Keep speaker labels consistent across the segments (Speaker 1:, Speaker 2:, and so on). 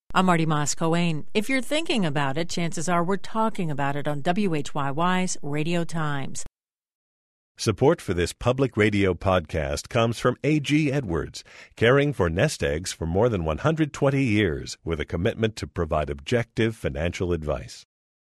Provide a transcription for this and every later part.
Speaker 1: I'm Marty Moss-Coane. If you're thinking about it, chances are we're talking about it on WHYY's Radio Times.
Speaker 2: Support for this public radio podcast comes from A.G. Edwards, caring for nest eggs for more than 120 years with a commitment to provide objective financial advice.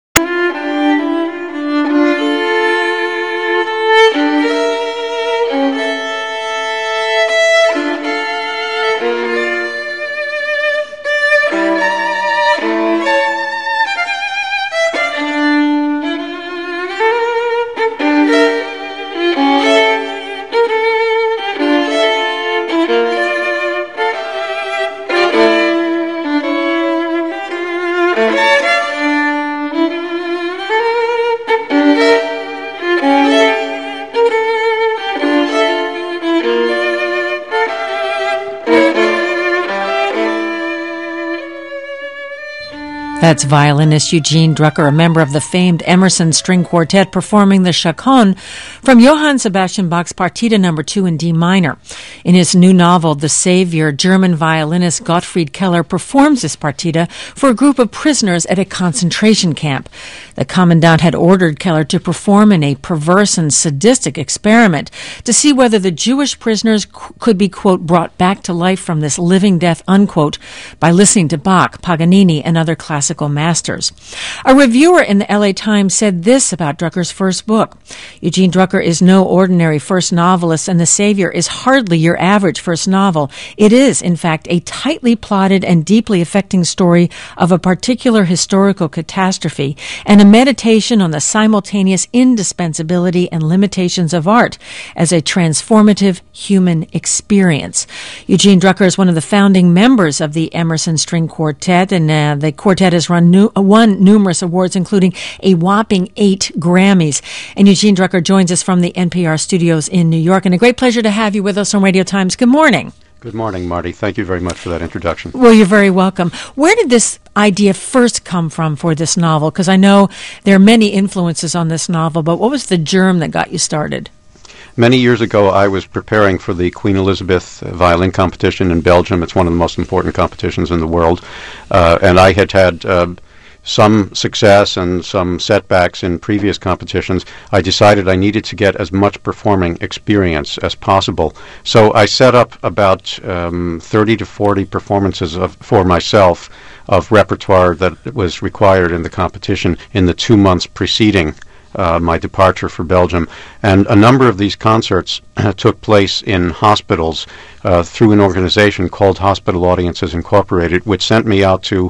Speaker 1: That's violinist Eugene Drucker, a member of the famed Emerson String Quartet, performing the Chaconne from Johann Sebastian Bach's Partita No. 2 in D minor. In his new novel, The Savior, German violinist Gottfried Keller performs this partita for a group of prisoners at a concentration camp. The commandant had ordered Keller to perform in a perverse and sadistic experiment to see whether the Jewish prisoners could be, quote, brought back to life from this living death, unquote, by listening to Bach, Paganini, and other classical masters. A reviewer in the LA Times said this about Drucker's first book: Eugene Drucker is no ordinary first novelist, and The Savior is hardly your average first novel. It is, in fact, a tightly plotted and deeply affecting story of a particular historical catastrophe and a meditation on the simultaneous indispensability and limitations of art as a transformative human experience. Eugene Drucker is one of the founding members of the Emerson String Quartet, and the quartet has won numerous awards, including a whopping 8 Grammys. And Eugene Drucker joins us from the NPR studios in New York. And a great pleasure to have you with us on Radio Times. Good morning.
Speaker 3: Good morning, Marty. Thank you very much for that introduction.
Speaker 1: Well, you're very welcome. Where did this idea first come from for this novel? Because I know there are many influences on this novel, but what was the germ that got you started?
Speaker 3: Many years ago, I was preparing for the Queen Elizabeth violin competition in Belgium. It's one of the most important competitions in the world. And I had some success and some setbacks in previous competitions. I decided I needed to get as much performing experience as possible. So I set up about 30 to 40 performances for myself of repertoire that was required in the competition in the 2 months preceding my departure for Belgium. And a number of these concerts took place in hospitals through an organization called Hospital Audiences Incorporated, which sent me out to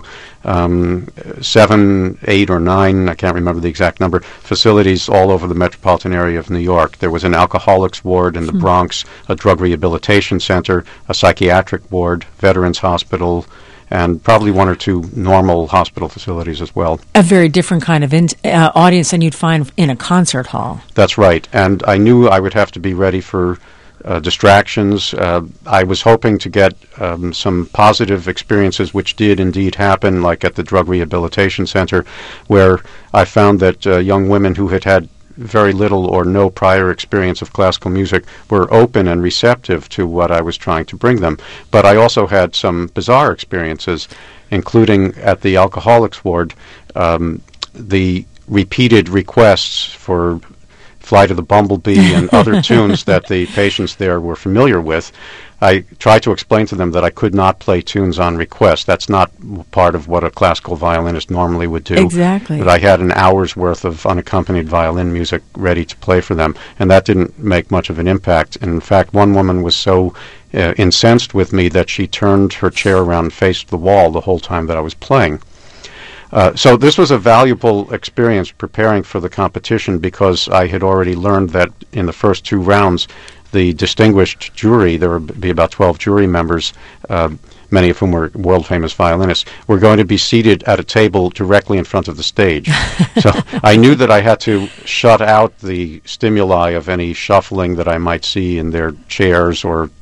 Speaker 3: 7, 8, or 9, I can't remember the exact number, facilities all over the metropolitan area of New York. There was an alcoholics ward in the Bronx, a drug rehabilitation center, a psychiatric ward, Veterans Hospital, and probably 1 or 2 normal hospital facilities as well.
Speaker 1: A very different kind of audience than you'd find in a concert hall.
Speaker 3: That's right, and I knew I would have to be ready for distractions. I was hoping to get some positive experiences, which did indeed happen, like at the Drug Rehabilitation Center, where I found that young women who had very little or no prior experience of classical music were open and receptive to what I was trying to bring them. But I also had some bizarre experiences, including at the alcoholics ward, the repeated requests for Flight of the Bumblebee and other tunes that the patients there were familiar with. I tried to explain to them that I could not play tunes on request. That's not part of what a classical violinist normally would do.
Speaker 1: Exactly.
Speaker 3: But I had an hour's worth of unaccompanied violin music ready to play for them, and that didn't make much of an impact. In fact, one woman was so incensed with me that she turned her chair around and faced the wall the whole time that I was playing. So this was a valuable experience preparing for the competition, because I had already learned that in the first 2 rounds, the distinguished jury, there would be about 12 jury members, many of whom were world-famous violinists, were going to be seated at a table directly in front of the stage. So I knew that I had to shut out the stimuli of any shuffling that I might see in their chairs or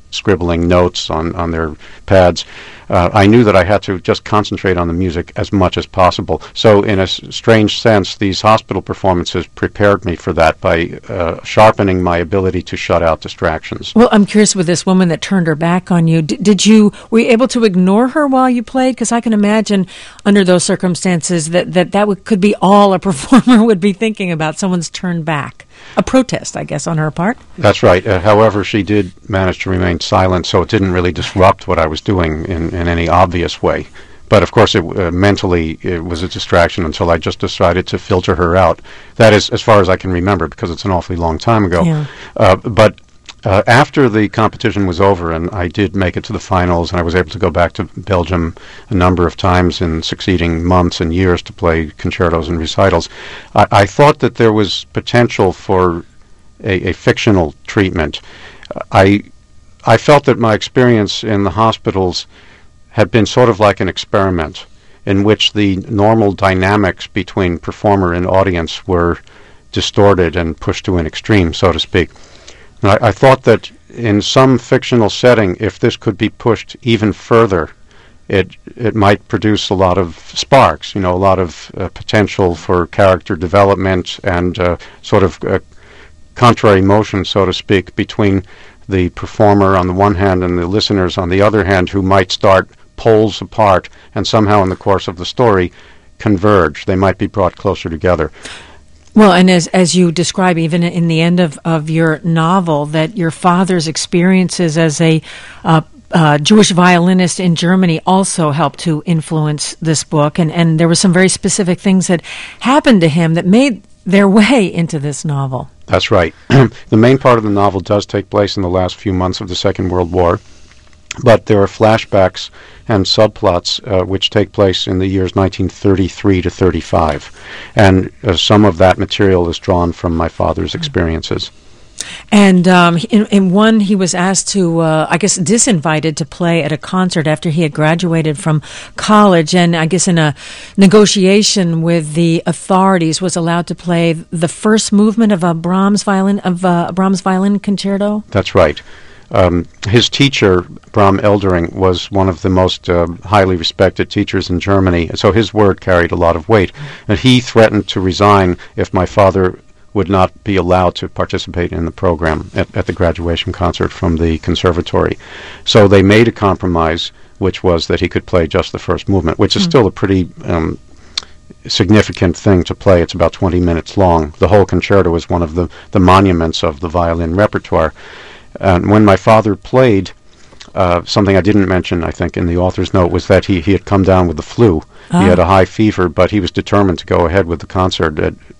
Speaker 3: scribbling notes on their pads. I knew that I had to just concentrate on the music as much as possible. So in a strange sense, these hospital performances prepared me for that by sharpening my ability to shut out distractions.
Speaker 1: Well, I'm curious, with this woman that turned her back on you, were you able to ignore her while you played? Because I can imagine under those circumstances that could be all a performer would be thinking about, someone's turned back. A protest, I guess, on her part.
Speaker 3: That's right. However, she did manage to remain silent, so it didn't really disrupt what I was doing in any obvious way. But of course, mentally, it was a distraction until I just decided to filter her out. That is, as far as I can remember, because it's an awfully long time ago.
Speaker 1: Yeah.
Speaker 3: But after the competition was over, and I did make it to the finals, and I was able to go back to Belgium a number of times in succeeding months and years to play concertos and recitals, I thought that there was potential for a fictional treatment. I felt that my experience in the hospitals had been sort of like an experiment in which the normal dynamics between performer and audience were distorted and pushed to an extreme, so to speak. And I thought that in some fictional setting, if this could be pushed even further, it might produce a lot of sparks, a lot of potential for character development and sort of contrary motion, so to speak, between the performer on the one hand and the listeners on the other hand, who might start poles apart and somehow in the course of the story converge. They might be brought closer together.
Speaker 1: Well, and as you describe, even in the end of your novel, that your father's experiences as a Jewish violinist in Germany also helped to influence this book, and there were some very specific things that happened to him that made their way into this novel.
Speaker 3: That's right. The main part of the novel does take place in the last few months of the Second World War, but there are flashbacks and subplots which take place in the years 1933 to 35. And some of that material is drawn from my father's experiences.
Speaker 1: And in one, he was asked to, I guess, disinvited to play at a concert after he had graduated from college, and I guess in a negotiation with the authorities was allowed to play the first movement of a Brahms violin concerto.
Speaker 3: That's right. His teacher, Bram Eldering, was one of the most highly respected teachers in Germany, so his word carried a lot of weight. And he threatened to resign if my father would not be allowed to participate in the program at the graduation concert from the conservatory. So they made a compromise, which was that he could play just the first movement, which is still a pretty significant thing to play. It's about 20 minutes long. The whole concerto is one of the monuments of the violin repertoire. And when my father played, something I didn't mention, I think, in the author's note, was that he had come down with the flu. He had a high fever, but he was determined to go ahead with the concert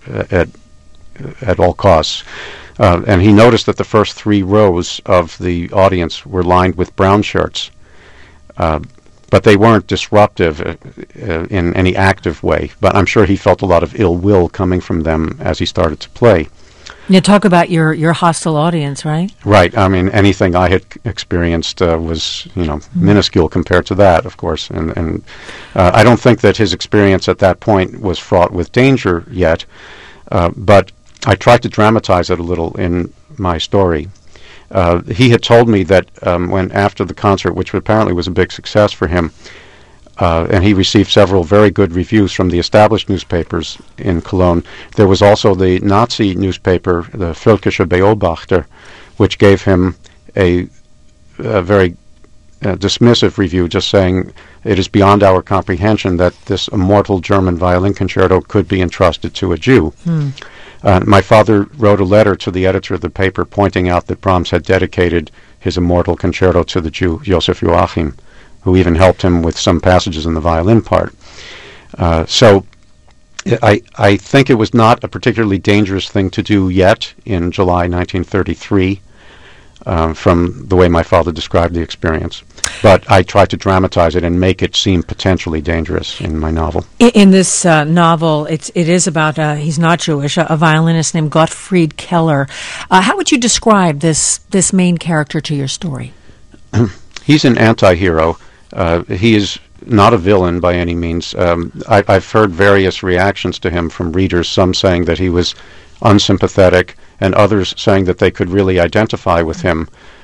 Speaker 3: at all costs. And he noticed that the first 3 rows of the audience were lined with brown shirts. But they weren't disruptive in any active way. But I'm sure he felt a lot of ill will coming from them as he started to play.
Speaker 1: You talk about your hostile audience, right?
Speaker 3: Right. I mean, anything I had experienced was, minuscule compared to that, of course. And I don't think that his experience at that point was fraught with danger yet. But I tried to dramatize it a little in my story. He had told me that when after the concert, which apparently was a big success for him, and he received several very good reviews from the established newspapers in Cologne, there was also the Nazi newspaper, the Völkische Beobachter, which gave him a very dismissive review, just saying it is beyond our comprehension that this immortal German violin concerto could be entrusted to a Jew. My father wrote a letter to the editor of the paper pointing out that Brahms had dedicated his immortal concerto to the Jew Joseph Joachim, who even helped him with some passages in the violin part. So I think it was not a particularly dangerous thing to do yet in July 1933, from the way my father described the experience. But I tried to dramatize it and make it seem potentially dangerous in my novel.
Speaker 1: In this novel, it is about, he's not Jewish, a violinist named Gottfried Keller. How would you describe this main character to your story?
Speaker 3: He's an anti-hero. He is not a villain by any means. I've heard various reactions to him from readers, some saying that he was unsympathetic, and others saying that they could really identify with him.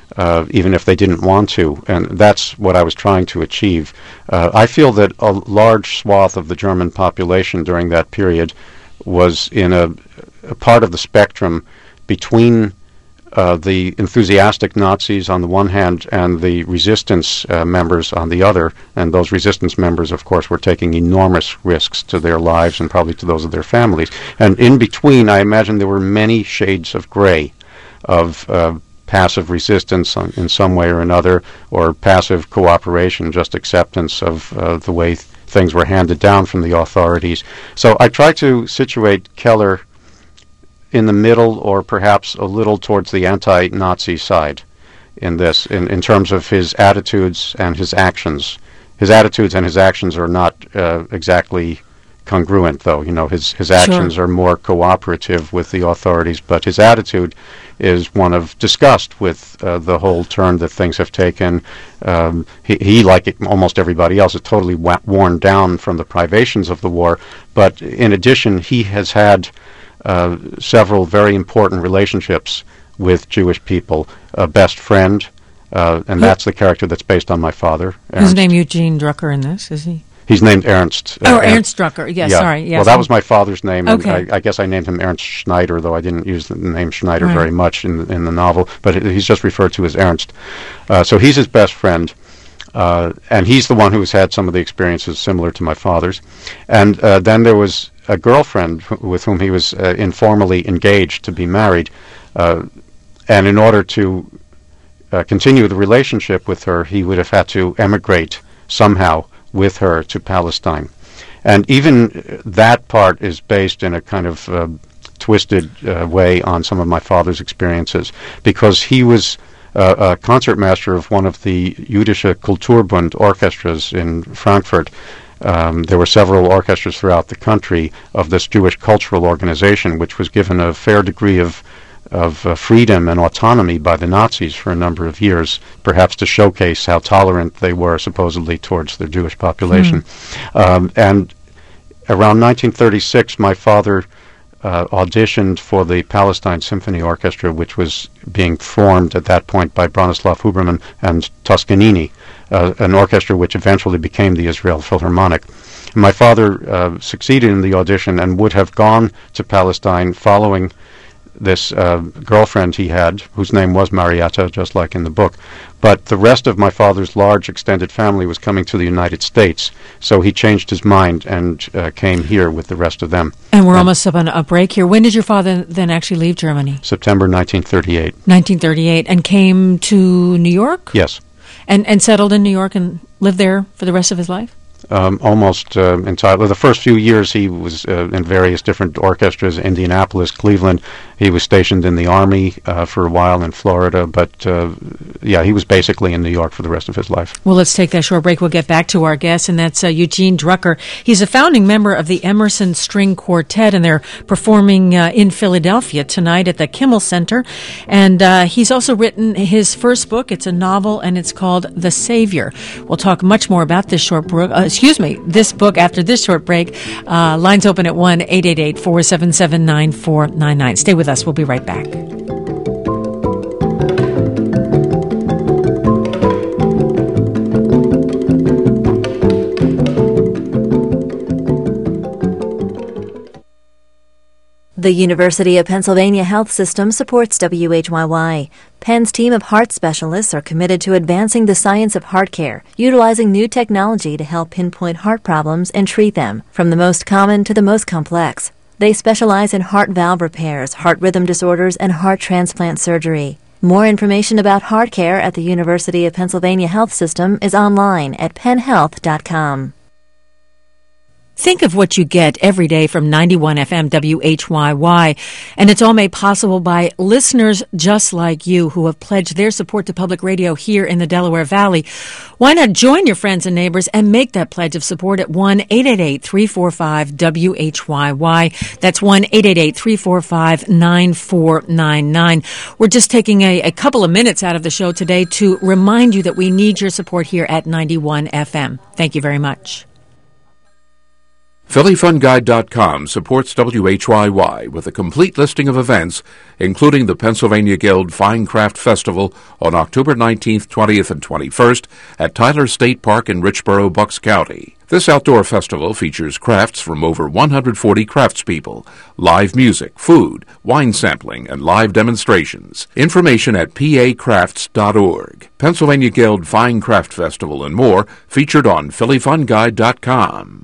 Speaker 3: even if they didn't want to. And that's what I was trying to achieve. I feel that a large swath of the German population during that period was in a part of the spectrum between the enthusiastic Nazis on the one hand and the resistance members on the other. And those resistance members, of course, were taking enormous risks to their lives and probably to those of their families. And in between, I imagine there were many shades of gray of passive resistance in some way or another, or passive cooperation, just acceptance of the way things were handed down from the authorities. So I try to situate Keller in the middle, or perhaps a little towards the anti-Nazi side in this, in terms of his attitudes and his actions. His attitudes and his actions are not exactly congruent, though. You know, his actions are more cooperative with the authorities, but his attitude is one of disgust with the whole turn that things have taken. He, like almost everybody else, is totally worn down from the privations of the war, but in addition, he has had several very important relationships with Jewish people. A best friend, and that's the character that's based on my father.
Speaker 1: Who's named Eugene Drucker in this, is he?
Speaker 3: He's named Ernst.
Speaker 1: Ernst Drucker. Yes, yeah. Sorry. Yes.
Speaker 3: Well, that was my father's name.
Speaker 1: Okay.
Speaker 3: And I guess I named him Ernst Schneider, though I didn't use the name Schneider very much in the novel. But he's just referred to as Ernst. So he's his best friend. And he's the one who's had some of the experiences similar to my father's. And then there was a girlfriend with whom he was informally engaged to be married. And in order to continue the relationship with her, he would have had to emigrate somehow with her to Palestine. And even that part is based in a kind of twisted way on some of my father's experiences, because he was a concertmaster of one of the Jüdische Kulturbund orchestras in Frankfurt. There were several orchestras throughout the country of this Jewish cultural organization, which was given a fair degree of freedom and autonomy by the Nazis for a number of years, perhaps to showcase how tolerant they were supposedly towards their Jewish population. And around 1936, my father auditioned for the Palestine Symphony Orchestra, which was being formed at that point by Bronislaw Huberman and Toscanini, an orchestra which eventually became the Israel Philharmonic. My father succeeded in the audition and would have gone to Palestine following this girlfriend he had, whose name was Marietta, just like in the book. But the rest of my father's large extended family was coming to the United States, so he changed his mind and came here with the rest of them.
Speaker 1: And we're almost up on a break here. When did your father then actually leave Germany?
Speaker 3: September 1938.
Speaker 1: 1938, and came to New York?
Speaker 3: Yes.
Speaker 1: And settled in New York and lived there for the rest of his life?
Speaker 3: Almost entirely. The first few years he was in various different orchestras, Indianapolis, Cleveland. He was stationed in the Army for a while in Florida, but he was basically in New York for the rest of his life.
Speaker 1: Well, let's take that short break. We'll get back to our guest, and that's Eugene Drucker. He's a founding member of the Emerson String Quartet, and they're performing in Philadelphia tonight at the Kimmel Center. And he's also written his first book. It's a novel, and it's called The Savior. We'll talk much more about this this book after this short break. Lines open at 1-888-477-9499. Stay with us. We'll be right back.
Speaker 4: The University of Pennsylvania Health System supports WHYY. Penn's team of heart specialists are committed to advancing the science of heart care, utilizing new technology to help pinpoint heart problems and treat them, from the most common to the most complex. They specialize in heart valve repairs, heart rhythm disorders, and heart transplant surgery. More information about heart care at the University of Pennsylvania Health System is online at pennhealth.com.
Speaker 1: Think of what you get every day from 91 FM WHYY, and it's all made possible by listeners just like you who have pledged their support to public radio here in the Delaware Valley. Why not join your friends and neighbors and make that pledge of support at 1-888-345-WHYY. That's 1-888-345-9499. We're just taking a couple of minutes out of the show today to remind you that we need your support here at 91 FM. Thank you very much.
Speaker 5: PhillyFunGuide.com supports WHYY with a complete listing of events, including the Pennsylvania Guild Fine Craft Festival on October 19th, 20th, and 21st at Tyler State Park in Richboro, Bucks County. This outdoor festival features crafts from over 140 craftspeople, live music, food, wine sampling, and live demonstrations. Information at pacrafts.org. Pennsylvania Guild Fine Craft Festival and more featured on PhillyFunGuide.com.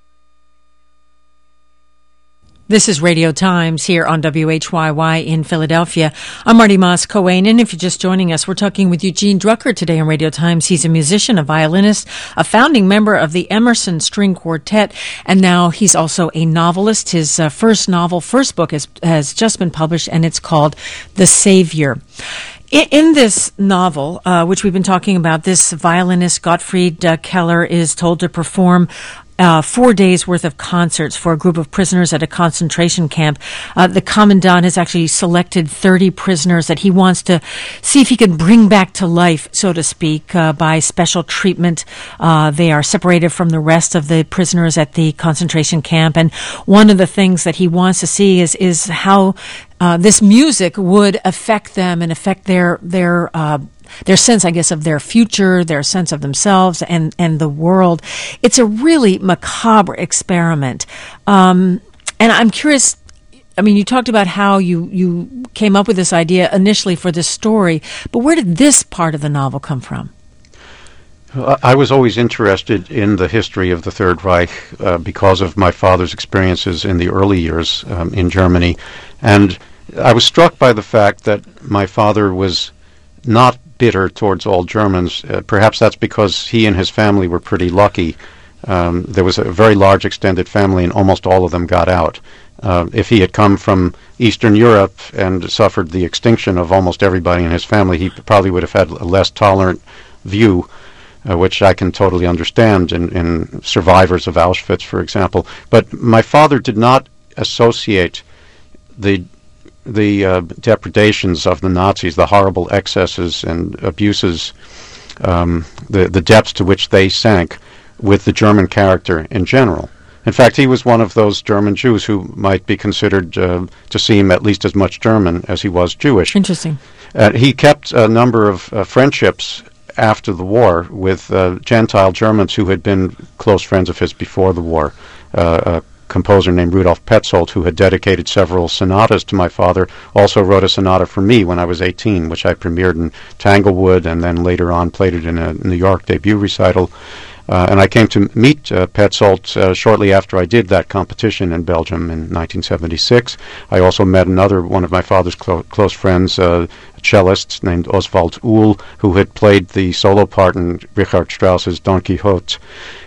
Speaker 1: This is Radio Times here on WHYY in Philadelphia. I'm Marty Moss-Coane, and if you're just joining us, we're talking with Eugene Drucker today on Radio Times. He's a musician, a violinist, a founding member of the Emerson String Quartet, and now he's also a novelist. His first book has just been published, and it's called The Savior. In this novel, which we've been talking about, this violinist, Gottfried Keller, is told to perform 4 days worth of concerts for a group of prisoners at a concentration camp. The commandant has actually selected 30 prisoners that he wants to see if he can bring back to life, so to speak, by special treatment. They are separated from the rest of the prisoners at the concentration camp, and one of the things that he wants to see is how this music would affect them and affect their sense, I guess, of their future, their sense of themselves and the world. It's a really macabre experiment. And I'm curious, I mean, you talked about how you came up with this idea initially for this story, but where did this part of the novel come from?
Speaker 3: I was always interested in the history of the Third Reich because of my father's experiences in the early years in Germany. And I was struck by the fact that my father was not bitter towards all Germans. Perhaps that's because he and his family were pretty lucky. There was a very large extended family, and almost all of them got out. If he had come from Eastern Europe and suffered the extinction of almost everybody in his family, he probably would have had a less tolerant view, which I can totally understand in survivors of Auschwitz, for example. But my father did not associate the depredations of the Nazis, the horrible excesses and abuses, the depths to which they sank, with the German character in general. In fact, he was one of those German Jews who might be considered to seem at least as much German as he was Jewish.
Speaker 1: Interesting.
Speaker 3: He kept a number of friendships after the war with Gentile Germans who had been close friends of his before the war. A composer named Rudolf Petzold, who had dedicated several sonatas to my father, also wrote a sonata for me when I was 18, which I premiered in Tanglewood and then later on played it in a New York debut recital. And I came to meet Petzold shortly after I did that competition in Belgium in 1976. I also met another one of my father's close friends, a cellist named Oswald Uhl, who had played the solo part in Richard Strauss's Don Quixote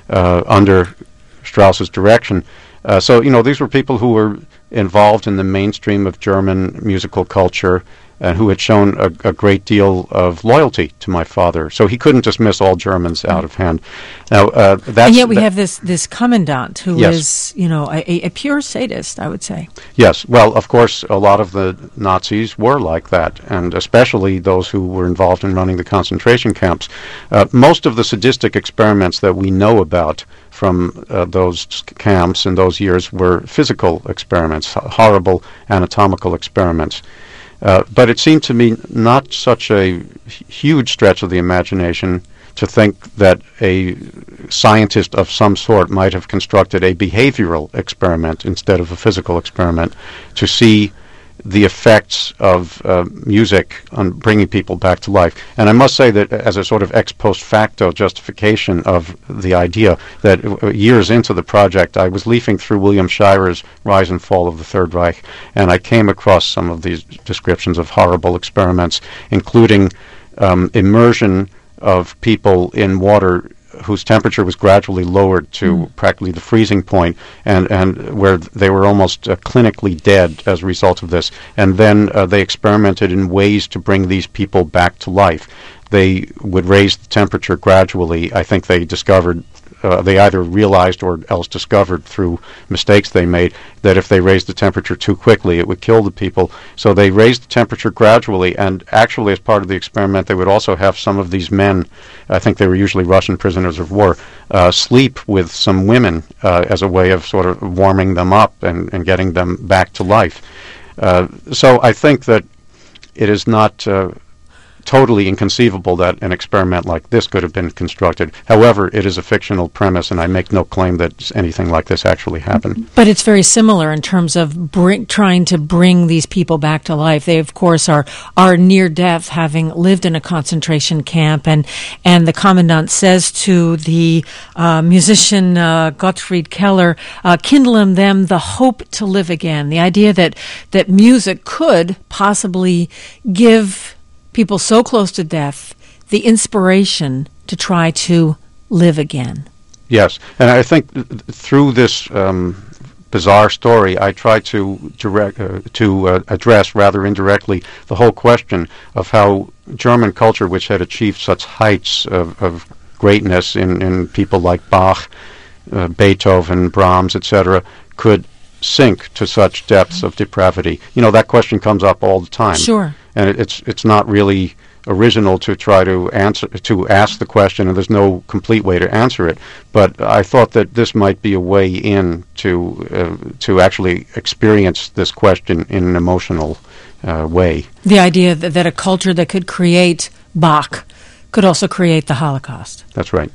Speaker 3: under Strauss's direction. So, these were people who were involved in the mainstream of German musical culture and who had shown a great deal of loyalty to my father. So he couldn't dismiss all Germans out of hand. Now,
Speaker 1: and yet we have this commandant who is, a pure sadist, I would say.
Speaker 3: Yes. Well, of course, a lot of the Nazis were like that, and especially those who were involved in running the concentration camps. Most of the sadistic experiments that we know about from those camps in those years were physical experiments, horrible anatomical experiments. But it seemed to me not such a huge stretch of the imagination to think that a scientist of some sort might have constructed a behavioral experiment instead of a physical experiment to see the effects of music on bringing people back to life. And I must say that as a sort of ex post facto justification of the idea, that years into the project I was leafing through William Shirer's Rise and Fall of the Third Reich, and I came across some of these descriptions of horrible experiments, including immersion of people in water whose temperature was gradually lowered to practically the freezing point, and where they were almost clinically dead as a result of this. And then they experimented in ways to bring these people back to life. They would raise the temperature gradually. I think they discovered they either realized or else discovered through mistakes they made, that if they raised the temperature too quickly, it would kill the people. So they raised the temperature gradually, and actually as part of the experiment, they would also have some of these men, I think they were usually Russian prisoners of war, sleep with some women as a way of sort of warming them up and getting them back to life. So I think that it is not totally inconceivable that an experiment like this could have been constructed. However, it is a fictional premise, and I make no claim that anything like this actually happened.
Speaker 1: But it's very similar in terms of trying to bring these people back to life. They, of course, are near death, having lived in a concentration camp, and the commandant says to the musician Gottfried Keller, kindle in them the hope to live again, the idea that music could possibly give people so close to death the inspiration to try to live again.
Speaker 3: Yes, and I think through this bizarre story, I try to address rather indirectly the whole question of how German culture, which had achieved such heights of greatness in people like Bach, Beethoven, Brahms, etc., could sink to such depths of depravity. You know, that question comes up all the time.
Speaker 1: Sure.
Speaker 3: And it's not really original to try to ask the question, and there's no complete way to answer it. But I thought that this might be a way in to actually experience this question in an emotional way.
Speaker 1: The idea that a culture that could create Bach could also create the Holocaust.
Speaker 3: That's right.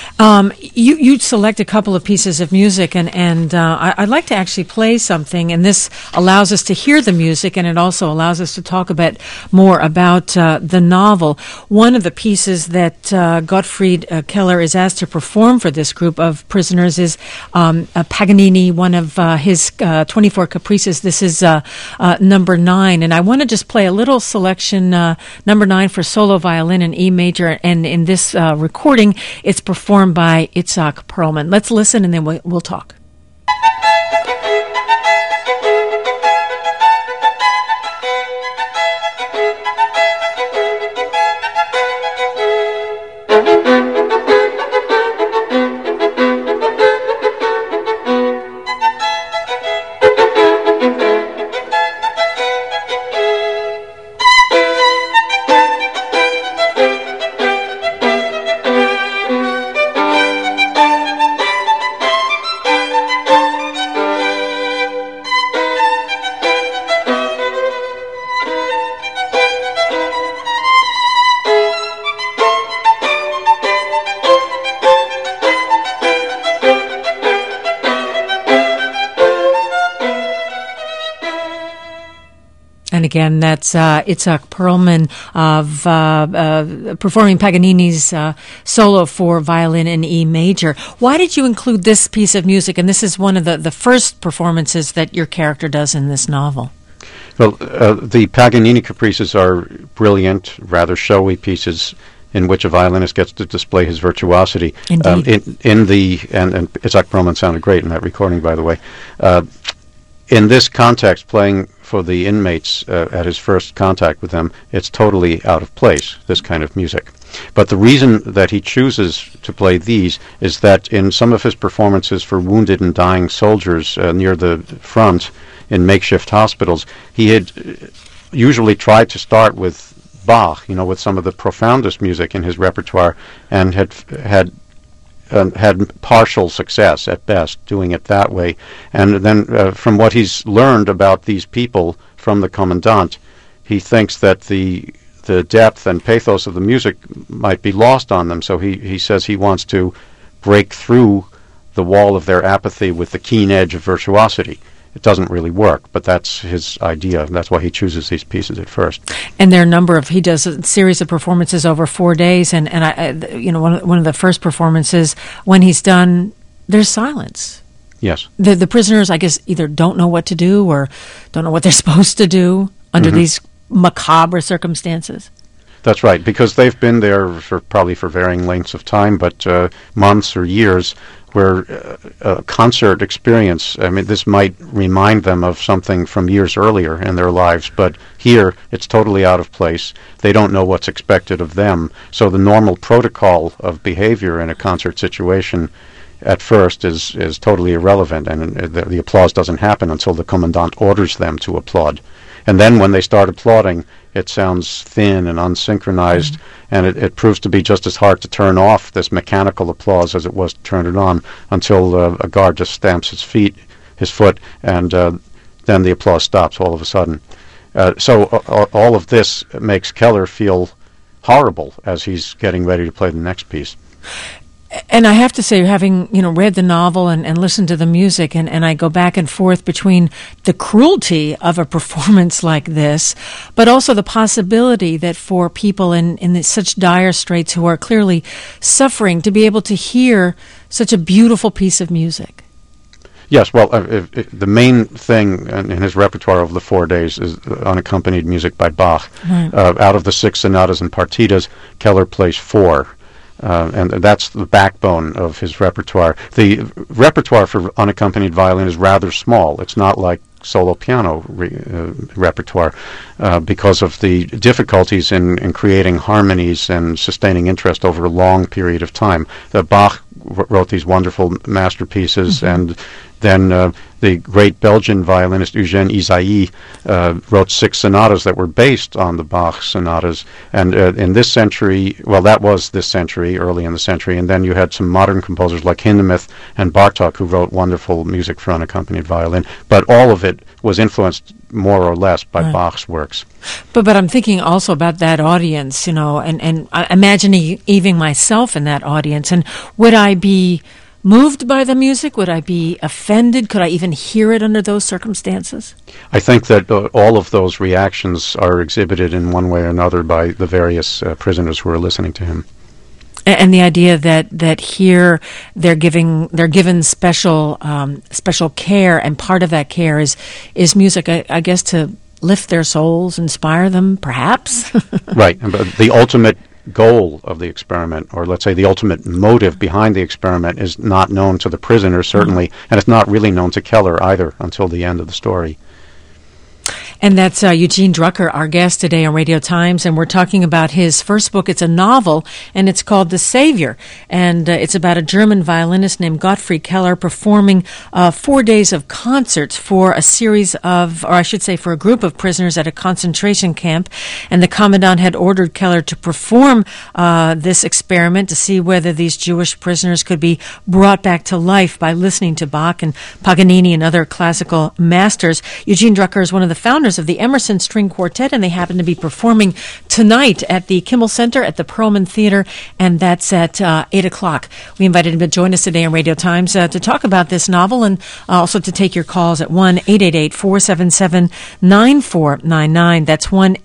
Speaker 1: You select a couple of pieces of music, and I'd like to actually play something, and this allows us to hear the music, and it also allows us to talk a bit more about the novel. One of the pieces that Gottfried Keller is asked to perform for this group of prisoners is Paganini, one of his 24 caprices. This is number 9, and I want to just play a little selection, number 9 for solo violin in E major, and in this recording, it's performed by Itzhak Perlman. Let's listen, and then we'll talk. And again, that's Itzhak Perlman of performing Paganini's solo for violin in E major. Why did you include this piece of music? And this is one of the first performances that your character does in this novel.
Speaker 3: Well, the Paganini caprices are brilliant, rather showy pieces in which a violinist gets to display his virtuosity.
Speaker 1: Indeed.
Speaker 3: And Itzhak Perlman sounded great in that recording, by the way. In this context, playing for the inmates at his first contact with them, it's totally out of place, this kind of music. But the reason that he chooses to play these is that in some of his performances for wounded and dying soldiers near the front in makeshift hospitals, he had usually tried to start with Bach, with some of the profoundest music in his repertoire, and had partial success at best doing it that way. And then from what he's learned about these people from the commandant, he thinks that the depth and pathos of the music might be lost on them. So he says he wants to break through the wall of their apathy with the keen edge of virtuosity. It doesn't really work, but that's his idea. That's why he chooses these pieces at first.
Speaker 1: And there are he does a series of performances over 4 days, and one of the first performances, when he's done, there's silence.
Speaker 3: Yes.
Speaker 1: The prisoners, I guess, either don't know what to do or don't know what they're supposed to do under these macabre circumstances.
Speaker 3: That's right, because they've been there probably for varying lengths of time, but months or years, where a concert experience, this might remind them of something from years earlier in their lives, but here it's totally out of place. They don't know what's expected of them. So the normal protocol of behavior in a concert situation at first is totally irrelevant, and the applause doesn't happen until the commandant orders them to applaud. And then when they start applauding, it sounds thin and unsynchronized, and it proves to be just as hard to turn off this mechanical applause as it was to turn it on, until a guard just stamps his foot, and then the applause stops all of a sudden. So all of this makes Keller feel horrible as he's getting ready to play the next piece.
Speaker 1: And I have to say, having read the novel and listened to the music, and I go back and forth between the cruelty of a performance like this, but also the possibility that for people in such dire straits who are clearly suffering, to be able to hear such a beautiful piece of music.
Speaker 3: Yes, well, the main thing in his repertoire over the 4 days is unaccompanied music by Bach. Right. Out of the 6 sonatas and partitas, Keller plays 4. And that's the backbone of his repertoire. The repertoire for unaccompanied violin is rather small. It's not like solo piano repertoire because of the difficulties in creating harmonies and sustaining interest over a long period of time. Bach wrote these wonderful masterpieces, and then the great Belgian violinist Eugène Ysaÿe wrote 6 sonatas that were based on the Bach sonatas. And in this century, well, that was this century, early in the century, and then you had some modern composers like Hindemith and Bartók who wrote wonderful music for unaccompanied violin. But all of it was influenced more or less by Bach's works.
Speaker 1: But I'm thinking also about that audience, and imagining even myself in that audience. And would I be moved by the music? Would I be offended? Could I even hear it under those circumstances?
Speaker 3: I think that all of those reactions are exhibited in one way or another by the various prisoners who are listening to him.
Speaker 1: And the idea that here they're given special care, and part of that care is music, I guess, to lift their souls, inspire them, perhaps.
Speaker 3: Right, but the ultimate goal of the experiment, or let's say the ultimate motive behind the experiment, is not known to the prisoner, certainly, and it's not really known to Keller either until the end of the story.
Speaker 1: And that's Eugene Drucker, our guest today on Radio Times, and we're talking about his first book. It's a novel, and it's called The Savior, and it's about a German violinist named Gottfried Keller performing 4 days of concerts for a series of, or I should say for a group of prisoners at a concentration camp, and the commandant had ordered Keller to perform this experiment to see whether these Jewish prisoners could be brought back to life by listening to Bach and Paganini and other classical masters. Eugene Drucker is one of the founders of the Emerson String Quartet, and they happen to be performing tonight at the Kimmel Center at the Perlman Theater, and that's at 8 o'clock. We invited him to join us today on Radio Times to talk about this novel, and also to take your calls at 1-888-477-9499. That's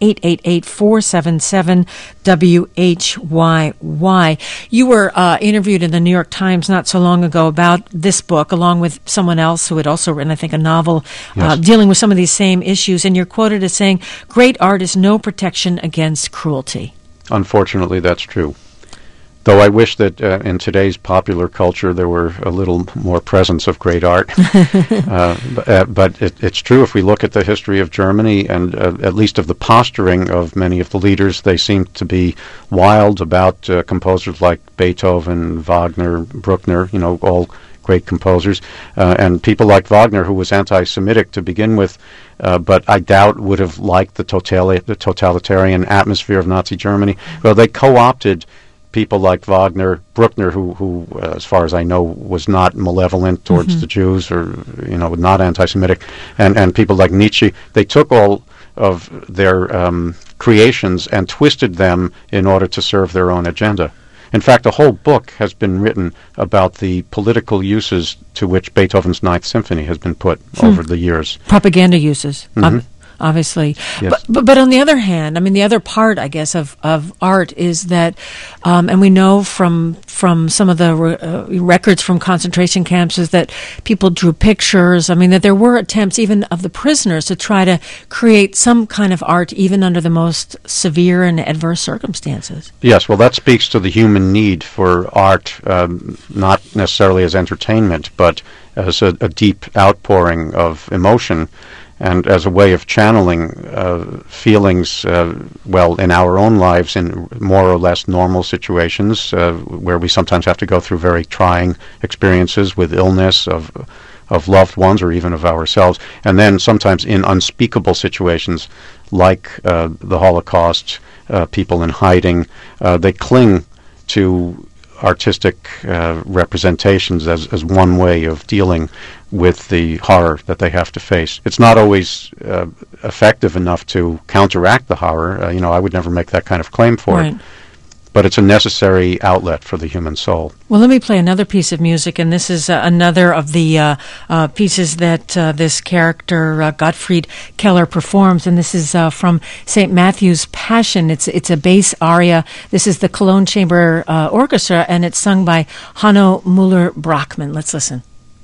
Speaker 1: 1-888-477-WHYY. You were interviewed in the New York Times not so long ago about this book, along with someone else who had also written, I think, a novel dealing with some of these same issues, and you're quoted as saying, "Great art is no protection against cruelty."
Speaker 3: Unfortunately, that's true. Though I wish that in today's popular culture there were a little more presence of great art. But it's true. If we look at the history of Germany, and at least of the posturing of many of the leaders, they seem to be wild about composers like Beethoven, Wagner, Bruckner, all great composers, and people like Wagner, who was anti-Semitic to begin with, but I doubt would have liked the totalitarian atmosphere of Nazi Germany. Well, they co-opted people like Wagner, Bruckner, who as far as I know, was not malevolent towards the Jews, or not anti-Semitic, and people like Nietzsche. They took all of their creations and twisted them in order to serve their own agenda. In fact, a whole book has been written about the political uses to which Beethoven's Ninth Symphony has been put over the years.
Speaker 1: Propaganda uses, obviously.
Speaker 3: Yes.
Speaker 1: But on the other hand, I mean, the other part, I guess, of art is that, and we know from some of the records from concentration camps, is that people drew pictures. I mean, that there were attempts even of the prisoners to try to create some kind of art even under the most severe and adverse circumstances.
Speaker 3: Yes, well, that speaks to the human need for art, not necessarily as entertainment, but as a deep outpouring of emotion. and as a way of channeling feelings, in our own lives in more or less normal situations where we sometimes have to go through very trying experiences with illness of loved ones or even of ourselves, and then sometimes in unspeakable situations like the Holocaust, people in hiding, they cling to artistic representations as one way of dealing with the horror that they have to face. It's not always effective enough to counteract the horror. I would never make that kind of claim for it. But it's a necessary outlet for the human soul.
Speaker 1: Well, let me play another piece of music, and this is another of the pieces that this character, Gottfried Keller, performs, and this is from St. Matthew's Passion. It's a bass aria. This is the Cologne Chamber Orchestra, and it's sung by Hanno Müller-Brachmann. Let's listen.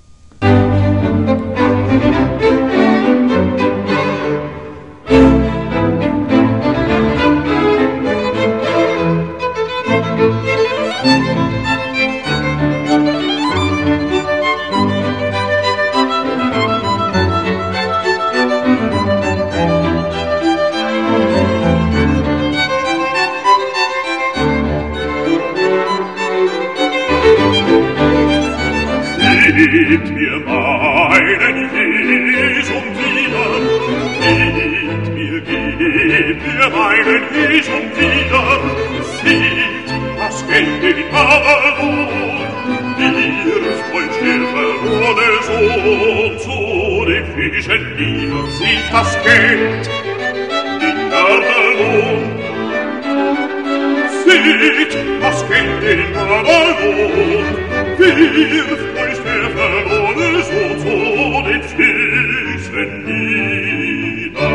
Speaker 6: Gib mir meinen Jesum wieder, gib mir meinen Jesum wieder, sieht das Geld in Babylon, wirft euch der verlorene Sohn zu den Fischen nieder, sieht das Geld in Babylon, sieht das Geld in Babylon, wirft euch der verlorene Sohn zu den Füßen nieder.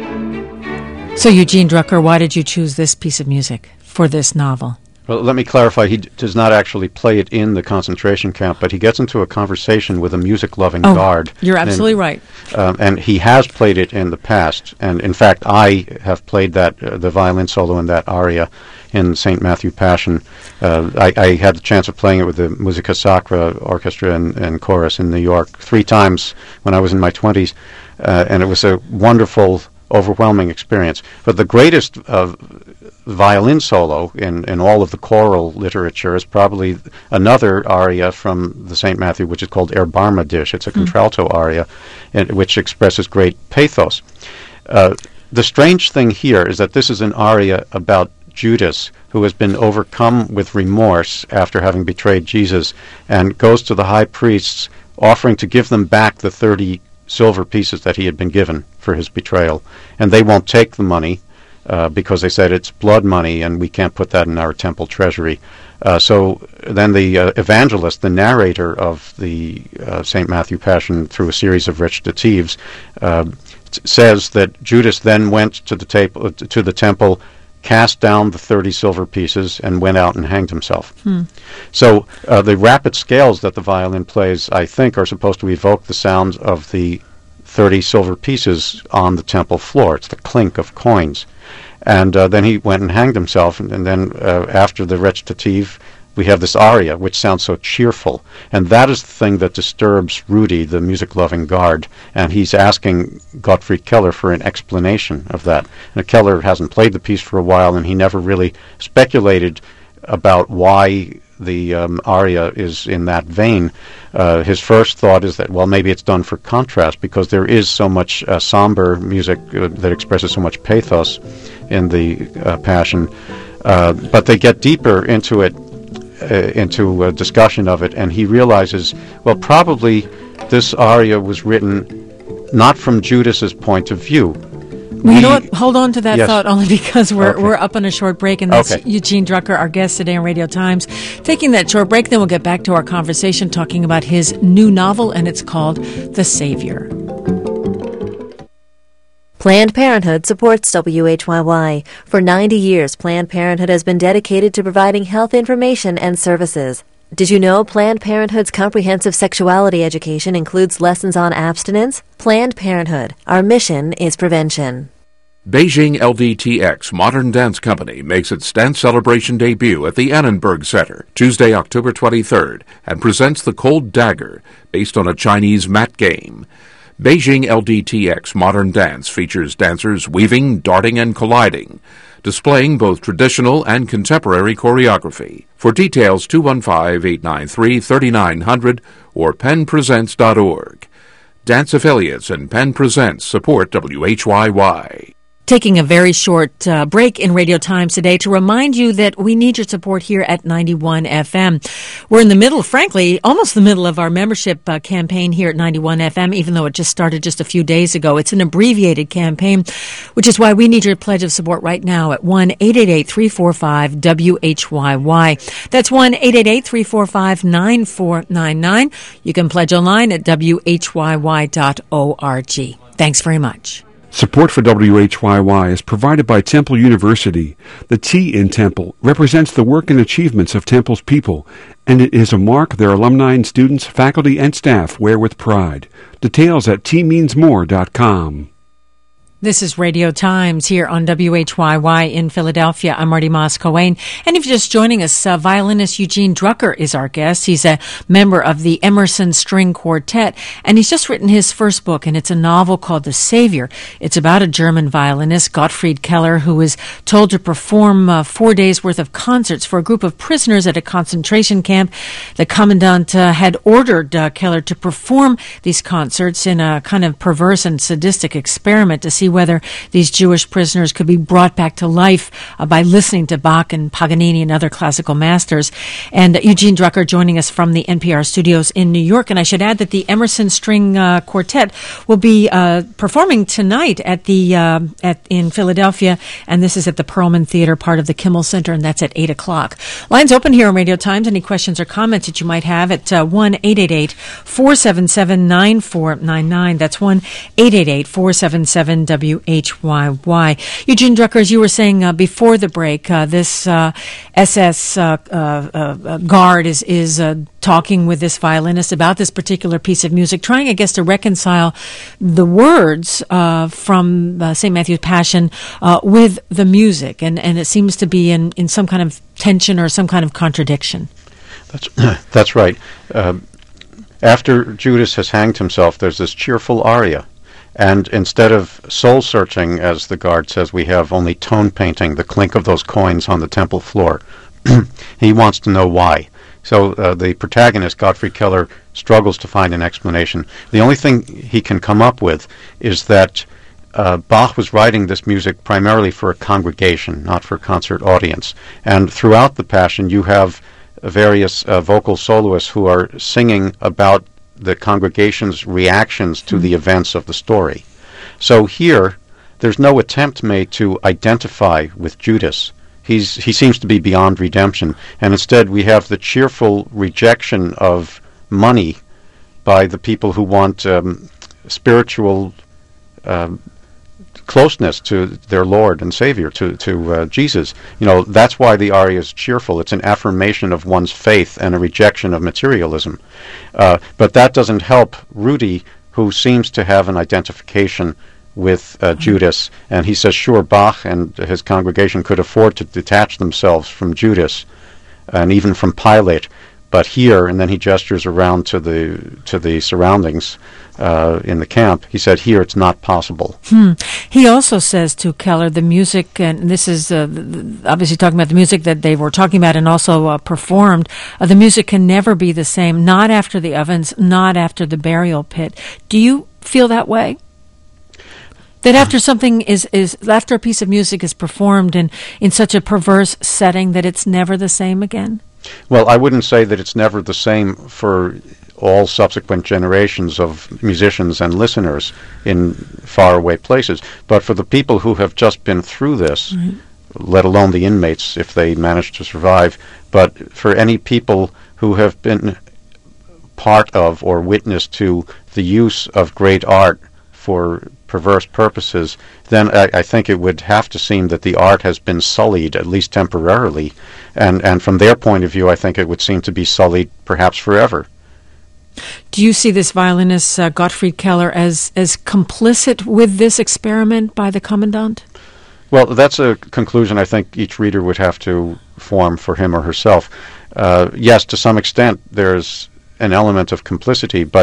Speaker 1: So, Eugene Drucker, why did you choose this piece of music for this novel?
Speaker 3: Well, let me clarify. He does not actually play it in the concentration camp, but he gets into a conversation with a music-loving guard.
Speaker 1: You're absolutely right.
Speaker 3: And he has played it in the past. And, in fact, I have played that the violin solo in that aria in St. Matthew Passion. I had the chance of playing it with the Musica Sacra Orchestra and Chorus in New York 3 times when I was in my 20s, and it was a wonderful, overwhelming experience. But the greatest violin solo in all of the choral literature is probably another aria from the St. Matthew, which is called Erbarme dich. It's a contralto aria, which expresses great pathos. The strange thing here is that this is an aria about Judas, who has been overcome with remorse after having betrayed Jesus, and goes to the high priests offering to give them back the 30 silver pieces that he had been given for his betrayal. And they won't take the money because they said it's blood money and we can't put that in our temple treasury. So then the evangelist, the narrator of the St. Matthew Passion through a series of recitatives, says that Judas then went to the temple, cast down the 30 silver pieces, and went out and hanged himself. So the rapid scales that the violin plays, I think, are supposed to evoke the sounds of the 30 silver pieces on the temple floor. It's the clink of coins. And then he went and hanged himself, and then after the recitative, we have this aria, which sounds so cheerful. And that is the thing that disturbs Rudy, the music-loving guard, and he's asking Gottfried Keller for an explanation of that. And Keller hasn't played the piece for a while, and he never really speculated about why the aria is in that vein. His first thought is that, well, maybe it's done for contrast, because there is so much somber music that expresses so much pathos in the Passion. But they get deeper into it, into a discussion of it, and he realizes, well, probably this aria was written not from Judas's point of view.
Speaker 1: Well, you know what? Hold on to that thought, only because we're up on a short break, and that's Eugene Drucker, our guest today on Radio Times. Taking that short break, then we'll get back to our conversation talking about his new novel, and it's called The Savior.
Speaker 4: Planned Parenthood supports WHYY. For 90 years, Planned Parenthood has been dedicated to providing health information and services. Did you know Planned Parenthood's comprehensive sexuality education includes lessons on abstinence? Planned Parenthood. Our mission is prevention.
Speaker 5: Beijing LDTX Modern Dance Company makes its dance celebration debut at the Annenberg Center Tuesday, October 23rd, and presents The Cold Dagger, based on a Chinese mat game. Beijing LDTX Modern Dance features dancers weaving, darting, and colliding, displaying both traditional and contemporary choreography. For details, 215-893-3900 or PennPresents.org. Dance affiliates and Penn Presents support WHYY.
Speaker 1: Taking a very short break in Radio Times today to remind you that we need your support here at 91 FM. We're in the middle, frankly, almost the middle of our membership campaign here at 91 FM, even though it just started just a few days ago. It's an abbreviated campaign, which is why we need your pledge of support right now at 1-888-345-WHYY. That's 1-888-345-9499. You can pledge online at WHYY.org. Thanks very much.
Speaker 7: Support for WHYY is provided by Temple University. The T in Temple represents the work and achievements of Temple's people, and it is a mark their alumni and students, faculty, and staff wear with pride. Details at tmeansmore.com.
Speaker 1: This is Radio Times here on WHYY in Philadelphia. I'm Marty Moss-Coane. And if you're just joining us, violinist Eugene Drucker is our guest. He's a member of the Emerson String Quartet, and he's just written his first book, and it's a novel called The Savior. It's about a German violinist, Gottfried Keller, who was told to perform 4 days' worth of concerts for a group of prisoners at a concentration camp. The commandant had ordered Keller to perform these concerts in a kind of perverse and sadistic experiment to see whether these Jewish prisoners could be brought back to life by listening to Bach and Paganini and other classical masters. And Eugene Drucker joining us from the NPR studios in New York. And I should add that the Emerson String Quartet will be performing tonight at the in Philadelphia, and this is at the Perlman Theater, part of the Kimmel Center, and that's at 8 o'clock. Lines open here on Radio Times. Any questions or comments that you might have at 1-888-477-9499. That's 1-888-477-WHYY. Eugene Drucker, as you were saying before the break, this SS guard is talking with this violinist about this particular piece of music, trying, I guess, to reconcile the words from St. Matthew's Passion with the music, and it seems to be in some kind of tension or some kind of contradiction.
Speaker 3: That's right. After Judas has hanged himself, there's this cheerful aria. And instead of soul-searching, as the guard says, we have only tone painting, the clink of those coins on the temple floor. He wants to know why. So the protagonist, Gottfried Keller, struggles to find an explanation. The only thing he can come up with is that Bach was writing this music primarily for a congregation, not for a concert audience. And throughout the Passion, you have various vocal soloists who are singing about the congregation's reactions to the events of the story. So here, there's no attempt made to identify with Judas. He seems to be beyond redemption, and instead we have the cheerful rejection of money by the people who want spiritual closeness to their Lord and Savior, to Jesus. You know, that's why the aria is cheerful. It's an affirmation of one's faith and a rejection of materialism. But that doesn't help Rudy, who seems to have an identification with Judas, and he says, sure, Bach and his congregation could afford to detach themselves from Judas and even from Pilate, but here, and then he gestures around to the surroundings in the camp, he said, here it's not possible.
Speaker 1: He also says to Keller, the music, and this is obviously talking about the music that they were talking about and also performed, the music can never be the same, not after the ovens, not after the burial pit. Do you feel that way? That after something after a piece of music is performed in such a perverse setting that it's never the same again?
Speaker 3: Well, I wouldn't say that it's never the same for all subsequent generations of musicians and listeners in faraway places. But for the people who have just been through this, let alone the inmates if they manage to survive, but for any people who have been part of or witness to the use of great art for perverse purposes, then I think it would have to seem that the art has been sullied, at least temporarily, and from their point of view, I think it would seem to be sullied perhaps forever.
Speaker 1: Do you see this violinist, Gottfried Keller, as complicit with this experiment by the Commandant?
Speaker 3: Well, that's a conclusion I think each reader would have to form for him or herself. Yes, to some extent, there's an element of complicity, but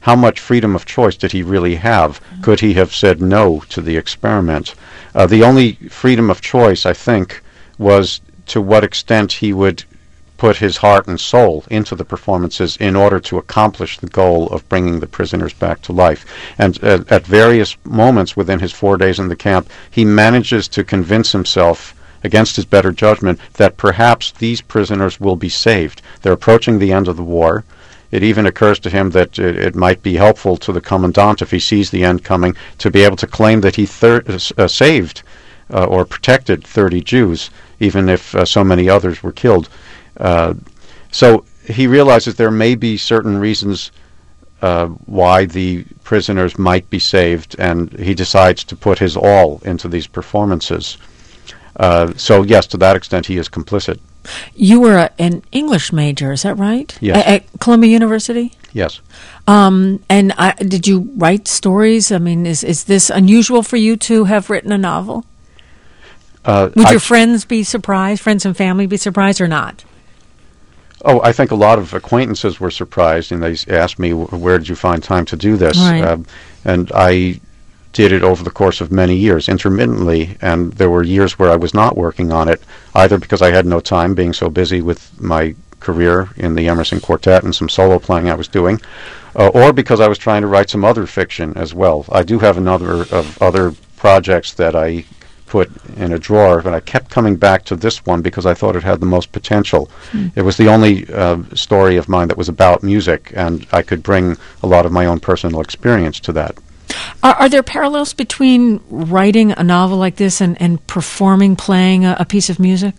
Speaker 3: how much freedom of choice did he really have? Could he have said no to the experiment? The only freedom of choice, I think, was to what extent he would put his heart and soul into the performances in order to accomplish the goal of bringing the prisoners back to life. And at various moments within his 4 days in the camp, he manages to convince himself, against his better judgment, that perhaps these prisoners will be saved. They're approaching the end of the war. It even occurs to him that it might be helpful to the commandant, if he sees the end coming, to be able to claim that he saved or protected 30 Jews, even if so many others were killed. So he realizes there may be certain reasons why the prisoners might be saved, and he decides to put his all into these performances. So yes, to that extent, he is complicit.
Speaker 1: You were an English major, is that right?
Speaker 3: Yes.
Speaker 1: At Columbia University?
Speaker 3: Yes.
Speaker 1: And did you write stories? I mean, is this unusual for you to have written a novel? Would your friends be surprised, friends and family be surprised, or not?
Speaker 3: Oh, I think a lot of acquaintances were surprised, and they asked me, where did you find time to do this?
Speaker 1: Right.
Speaker 3: And I did it over the course of many years, intermittently, and there were years where I was not working on it, either because I had no time, being so busy with my career in the Emerson Quartet and some solo playing I was doing, or because I was trying to write some other fiction as well. I do have a number of other projects that I put in a drawer, but I kept coming back to this one because I thought it had the most potential. It was the only story of mine that was about music, and I could bring a lot of my own personal experience to that.
Speaker 1: Are there parallels between writing a novel like this and performing, playing a piece of music?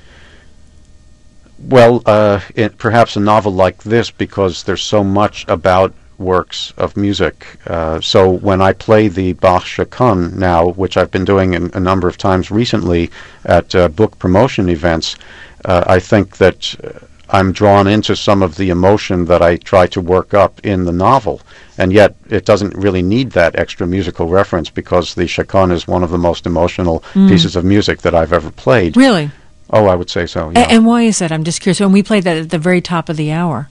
Speaker 3: Well, perhaps a novel like this, because there's so much about works of music. So when I play the Bach Chaconne now, which I've been doing a number of times recently at book promotion events, I think that I'm drawn into some of the emotion that I try to work up in the novel. And yet it doesn't really need that extra musical reference, because the Chaconne is one of the most emotional pieces of music that I've ever played.
Speaker 1: Really?
Speaker 3: Oh, I would say so, yeah.
Speaker 1: And why is that? I'm just curious. When we played that at the very top of the hour.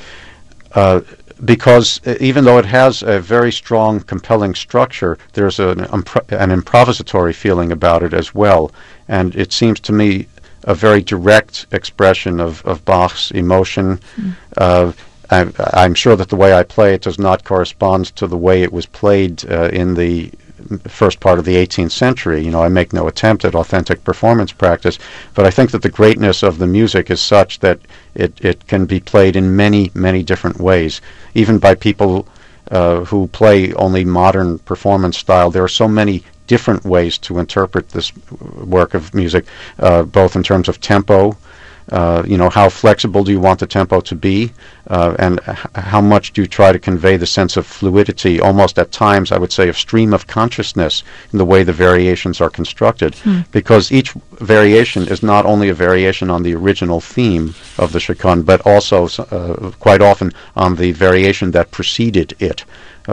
Speaker 3: Because even though it has a very strong, compelling structure, there's an improvisatory feeling about it as well. And it seems to me a very direct expression of Bach's emotion. I'm sure that the way I play it does not correspond to the way it was played in the first part of the 18th century. You know, I make no attempt at authentic performance practice, but I think that the greatness of the music is such that it can be played in many, many different ways, even by people who play only modern performance style. There are so many different ways to interpret this work of music, both in terms of tempo. How flexible do you want the tempo to be, and how much do you try to convey the sense of fluidity, almost at times I would say of stream of consciousness, in the way the variations are constructed, because each variation is not only a variation on the original theme of the Chaconne, but also quite often on the variation that preceded it,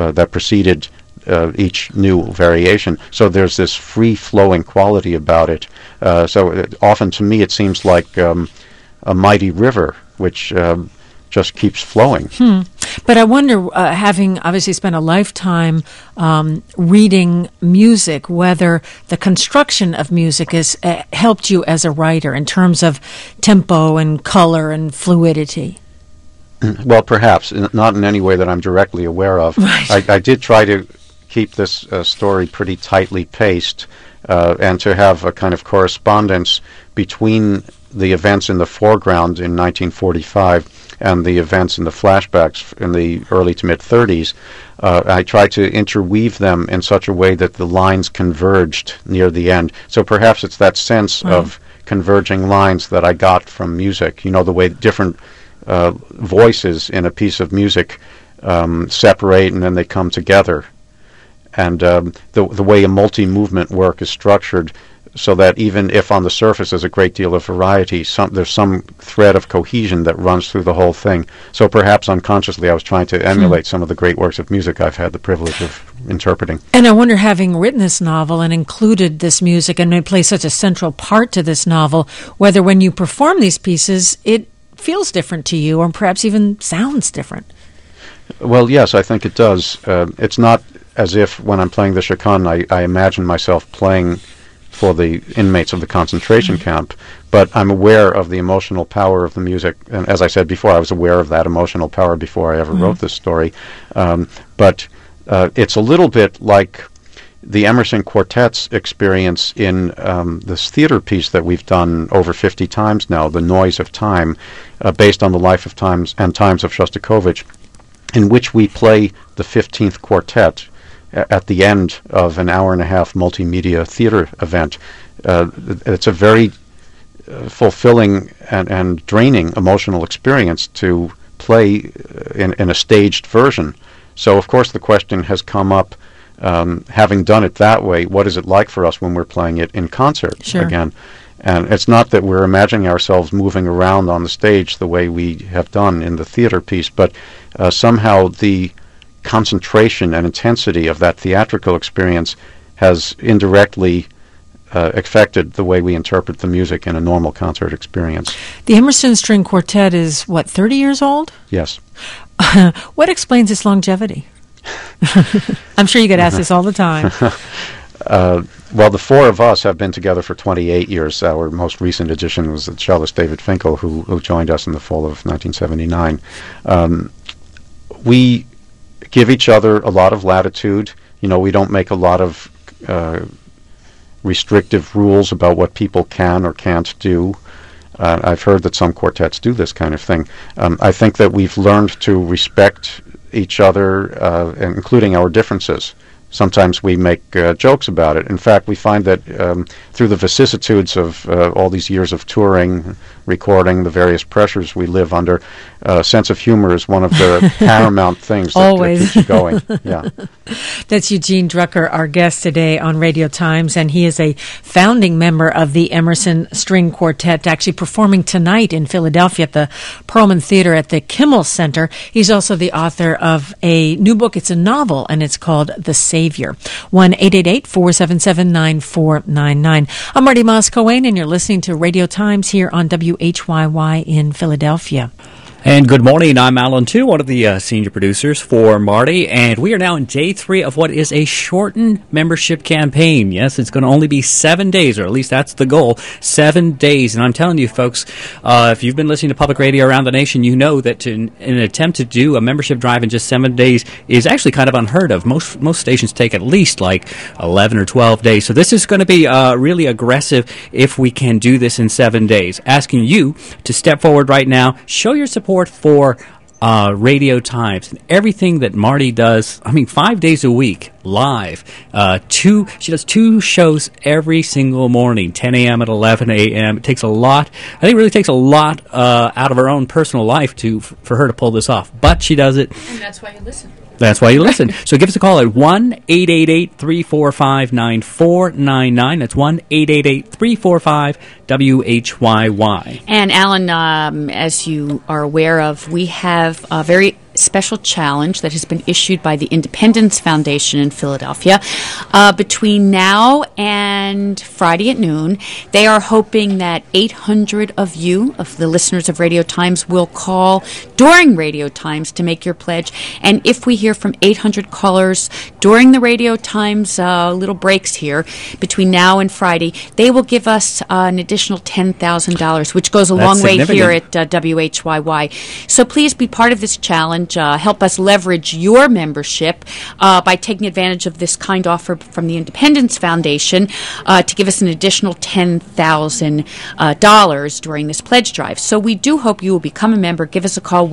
Speaker 3: each new variation. So there's this free-flowing quality about it. Often to me it seems like a mighty river which just keeps flowing.
Speaker 1: But I wonder, having obviously spent a lifetime reading music, whether the construction of music has helped you as a writer in terms of tempo and color and fluidity.
Speaker 3: Well, perhaps, not in any way that I'm directly aware of. Right. I did try to keep this story pretty tightly paced, and to have a kind of correspondence between the events in the foreground in 1945 and the events in the flashbacks in the early to mid-30s. I tried to interweave them in such a way that the lines converged near the end. So perhaps it's that sense of converging lines that I got from music. You know, the way different voices in a piece of music separate and then they come together. And the way a multi-movement work is structured, so that even if on the surface there's a great deal of variety, there's some thread of cohesion that runs through the whole thing. So perhaps unconsciously I was trying to emulate some of the great works of music I've had the privilege of interpreting.
Speaker 1: And I wonder, having written this novel and included this music and it plays such a central part to this novel, whether when you perform these pieces it feels different to you or perhaps even sounds different.
Speaker 3: Well, yes, I think it does. It's not as if when I'm playing the chaconne, I imagine myself playing for the inmates of the concentration camp, but I'm aware of the emotional power of the music. And as I said before, I was aware of that emotional power before I ever wrote this story. But it's a little bit like the Emerson Quartet's experience in this theater piece that we've done over 50 times now, The Noise of Time, based on the life of times and times of Shostakovich, in which we play the 15th quartet at the end of an hour-and-a-half multimedia theater event. It's a very fulfilling and draining emotional experience to play in a staged version. So, of course, the question has come up, having done it that way, what is it like for us when we're playing it in concert again? And it's not that we're imagining ourselves moving around on the stage the way we have done in the theater piece, but somehow the concentration and intensity of that theatrical experience has indirectly affected the way we interpret the music in a normal concert experience.
Speaker 1: The Emerson String Quartet is, 30 years old?
Speaker 3: Yes.
Speaker 1: What explains its longevity? I'm sure you get asked this all the time.
Speaker 3: Well, the four of us have been together for 28 years. Our most recent addition was the cellist David Finkel, who joined us in the fall of 1979. We give each other a lot of latitude. We don't make a lot of restrictive rules about what people can or can't do. I've heard that some quartets do this kind of thing. I think that we've learned to respect each other, including our differences. Sometimes we make jokes about it. In fact, we find that through the vicissitudes of all these years of touring, recording, the various pressures we live under, sense of humor is one of the paramount things that keeps you going. Yeah.
Speaker 1: That's Eugene Drucker, our guest today on Radio Times, and he is a founding member of the Emerson String Quartet, actually performing tonight in Philadelphia at the Perlman Theater at the Kimmel Center. He's also the author of a new book. It's a novel, and it's called The Savior. 1-888-477-9499. I'm Marty Moss-Coane, and you're listening to Radio Times here on WHYY in Philadelphia.
Speaker 8: And good morning, I'm Alan Tu, one of the senior producers for Marty, and we are now in day 3 of what is a shortened membership campaign. Yes, it's going to only be 7 days, or at least that's the goal, 7 days. And I'm telling you, folks, if you've been listening to public radio around the nation, you know that in an attempt to do a membership drive in just 7 days is actually kind of unheard of. Most stations take at least like 11 or 12 days. So this is going to be really aggressive if we can do this in 7 days. Asking you to step forward right now, show your support for Radio Times and everything that Marty does. 5 days a week, live. She does 2 shows every single morning, 10 a.m. and 11 a.m. It takes a lot. I think it really takes a lot out of her own personal life for her to pull this off. But she does it.
Speaker 9: And that's why you listen.
Speaker 8: That's why you listen. So give us a call at 1-888-345-9499. That's 1-888-345-WHYY.
Speaker 9: And Alan, as you are aware of, we have a very special challenge that has been issued by the Independence Foundation in Philadelphia. Between now and Friday at noon, they are hoping that 800 of you, of the listeners of Radio Times, will call during Radio Times to make your pledge. And if we hear from 800 callers during the Radio Times little breaks here, between now and Friday, they will give us an additional $10,000, which goes a long way here at WHYY. So please be part of this challenge. Help us leverage your membership by taking advantage of this kind offer from the Independence Foundation to give us an additional $10,000 during this pledge drive. So we do hope you will become a member. Give us a call,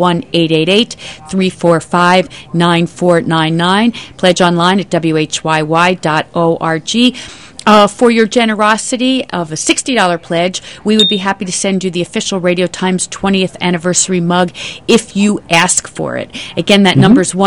Speaker 9: 1-888-345-9499. Pledge online at whyy.org. For your generosity of a $60 pledge, we would be happy to send you the official Radio Times 20th anniversary mug if you ask for it. Again, that number is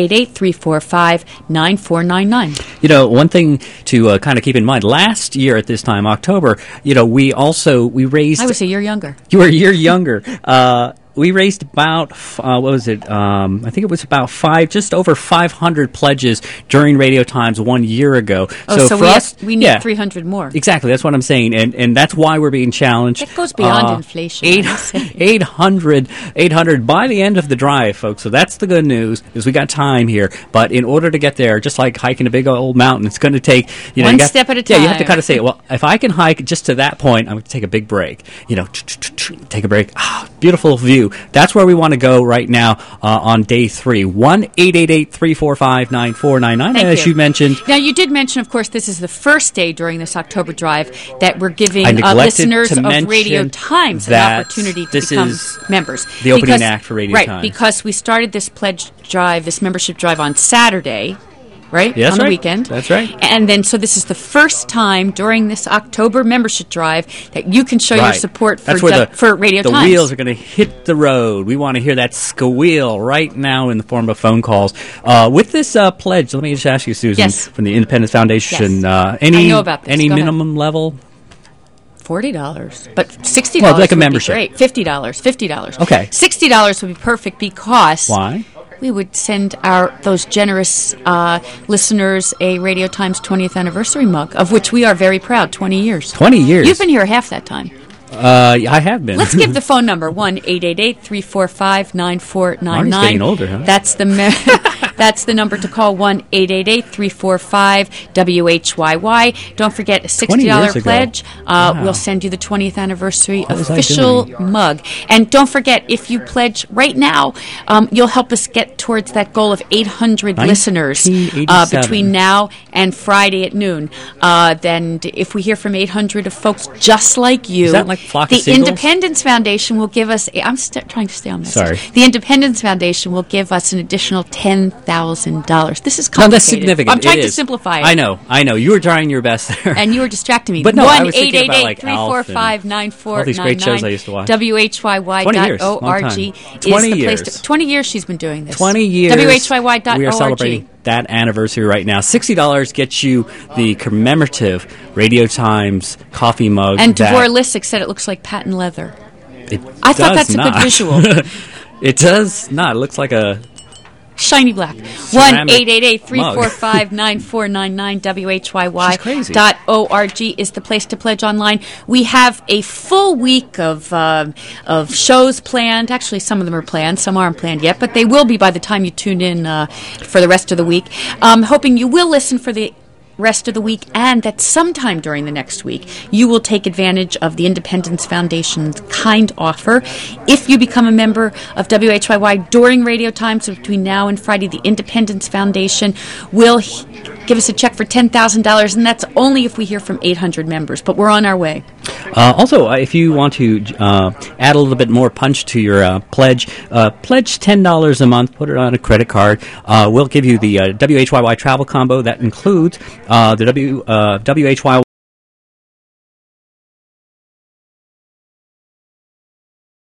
Speaker 9: 1-888-345-9499.
Speaker 8: One thing to kind of keep in mind, last year at this time, October, we raised...
Speaker 9: I was a year younger.
Speaker 8: You were a year younger. we raised about, what was it? I think it was about just over 500 pledges during Radio Times 1 year ago.
Speaker 9: Oh, so
Speaker 8: for us,
Speaker 9: we need 300 more.
Speaker 8: Exactly, that's what I'm saying, and that's why we're being challenged.
Speaker 9: It goes beyond inflation.
Speaker 8: 800 by the end of the drive, folks. So that's the good news, is we got time here. But in order to get there, just like hiking a big old mountain, it's going to take
Speaker 9: one step at a time.
Speaker 8: Yeah, you have to kind of say, well, if I can hike just to that point, I'm going to take a big break. Take a break. Beautiful view. That's where we want to go right now on day 3. 1-888-345-9499. As you mentioned.
Speaker 9: Now, you did mention, of course, this is the first day during this October drive that we're giving listeners of Radio Times an opportunity to become members.
Speaker 8: The opening act for Radio Times.
Speaker 9: Right, because we started this pledge drive, this membership drive on Saturday. Right?
Speaker 8: Yes,
Speaker 9: on the weekend.
Speaker 8: That's right.
Speaker 9: And then, so this is the first time during this October membership drive that you can show your support for Radio Times.
Speaker 8: The wheels are going to hit the road. We want to hear that squeal right now in the form of phone calls. With this pledge, let me just ask you, Susan, from the Independence Foundation,
Speaker 9: I know about this.
Speaker 8: Any minimum level?
Speaker 9: $40, but $60
Speaker 8: like a
Speaker 9: would
Speaker 8: membership.
Speaker 9: be great. $50.
Speaker 8: Okay.
Speaker 9: $60 would be perfect because...
Speaker 8: Why?
Speaker 9: We would send those generous listeners a Radio Times 20th anniversary mug, of which we are very proud. 20 years.
Speaker 8: 20 years.
Speaker 9: You've been here half that time.
Speaker 8: I have been.
Speaker 9: Let's give the phone number, 1-888-345-9499.
Speaker 8: Marty's getting older, huh?
Speaker 9: That's the number to call, 1-888-345-WHYY. Don't forget, a $60 pledge. We'll send you the 20th anniversary official mug. And don't forget, if you pledge right now, you'll help us get towards that goal of 800 listeners between now and Friday at noon. Then if we hear from 800 of folks just like you,
Speaker 8: is that like flock of
Speaker 9: the
Speaker 8: seagulls?
Speaker 9: Independence Foundation will give us, I'm trying to stay on message.
Speaker 8: Sorry.
Speaker 9: The Independence Foundation will give us an additional $10,000. This is complicated.
Speaker 8: No, that's significant.
Speaker 9: I'm trying to simplify it.
Speaker 8: I know. You were trying your best there.
Speaker 9: And you were distracting me.
Speaker 8: But no, I was thinking about like Alf and all these great shows I used to watch.
Speaker 9: WHYY.org is the place to... 20 years she's been doing this.
Speaker 8: 20 years.
Speaker 9: WHYY.org.
Speaker 8: We are celebrating that anniversary right now. $60 gets you the commemorative Radio Times coffee mug.
Speaker 9: And Dvor Lisick said it looks like patent leather. I thought that's a good visual.
Speaker 8: It does not. It looks like a...
Speaker 9: shiny black. 1-888-345-9499. WHYY.org is the place to pledge online. We have a full week of shows planned. Actually, some of them are planned. Some aren't planned yet, but they will be by the time you tune in for the rest of the week. Hoping you will listen for the rest of the week, and that sometime during the next week you will take advantage of the Independence Foundation's kind offer. If you become a member of WHYY during Radio Times between now and Friday, the Independence Foundation will give us a check for $10,000, and that's only if we hear from 800 members, but we're on our way.
Speaker 8: Also, if you want to add a little bit more punch to your pledge $10 a month, put it on a credit card. We'll give you the WHYY travel combo that includes the WHYY